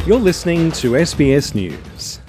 You're listening to SBS News.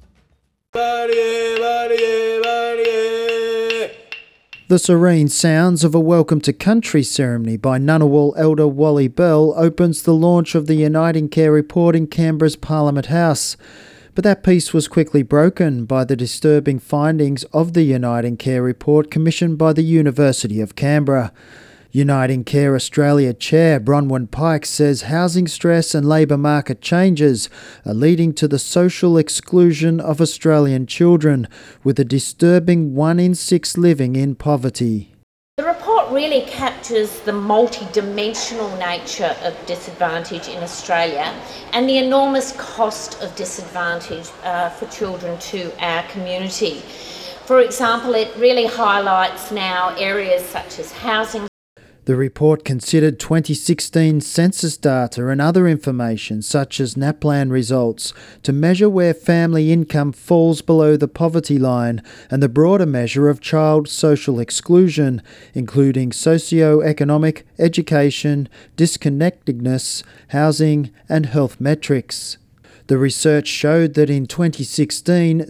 The serene sounds of a welcome to country ceremony by Ngunnawal elder Wally Bell opens the launch of the Uniting Care report in Canberra's Parliament House. But that peace was quickly broken by the disturbing findings of the Uniting Care report commissioned by the University of Canberra. Uniting Care Australia Chair Bronwyn Pike says housing stress and labour market changes are leading to the social exclusion of Australian children, with a disturbing 1 in 6 living in poverty. The report really captures the multi-dimensional nature of disadvantage in Australia and the enormous cost of disadvantage for children to our community. For example, it really highlights now areas such as housing. The report considered 2016 census data and other information such as NAPLAN results to measure where family income falls below the poverty line and the broader measure of child social exclusion, including socio-economic, education, disconnectedness, housing and health metrics. The research showed that in 2016,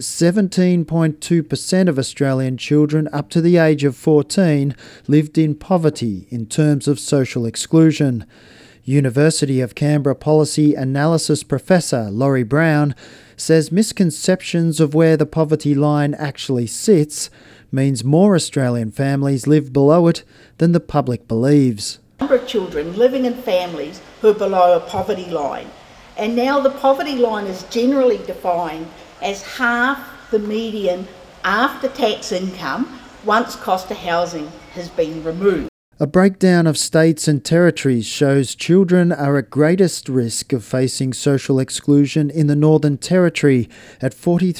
17.2% of Australian children up to the age of 14 lived in poverty in terms of social exclusion. University of Canberra Policy Analysis Professor Laurie Brown says misconceptions of where the poverty line actually sits means more Australian families live below it than the public believes. Number of children living in families who are below a poverty line. And now the poverty line is generally defined as half the median after-tax income once cost of housing has been removed. A breakdown of states and territories shows children are at greatest risk of facing social exclusion in the Northern Territory at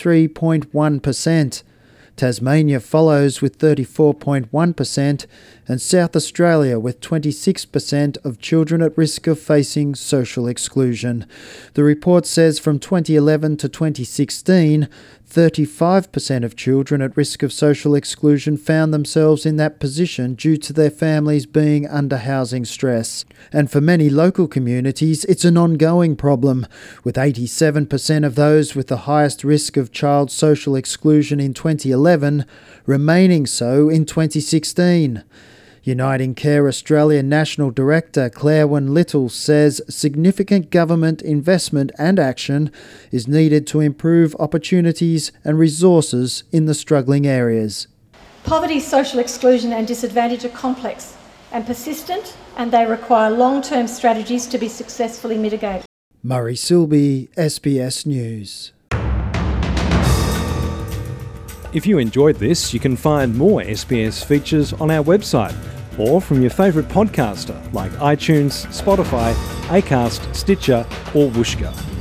43.1%. Tasmania follows with 34.1% and South Australia with 26% of children at risk of facing social exclusion. The report says from 2011 to 2016, 35% of children at risk of social exclusion found themselves in that position due to their families being under housing stress. And for many local communities, it's an ongoing problem, with 87% of those with the highest risk of child social exclusion in 2011 remaining so in 2016. Uniting Care Australia National Director Claire Little says significant government investment and action is needed to improve opportunities and resources in the struggling areas. Poverty, social exclusion and disadvantage are complex and persistent, and they require long-term strategies to be successfully mitigated. Murray Silby, SBS News. If you enjoyed this, you can find more SBS features on our website or from your favourite podcaster like iTunes, Spotify, Acast, Stitcher or Whooshkaa.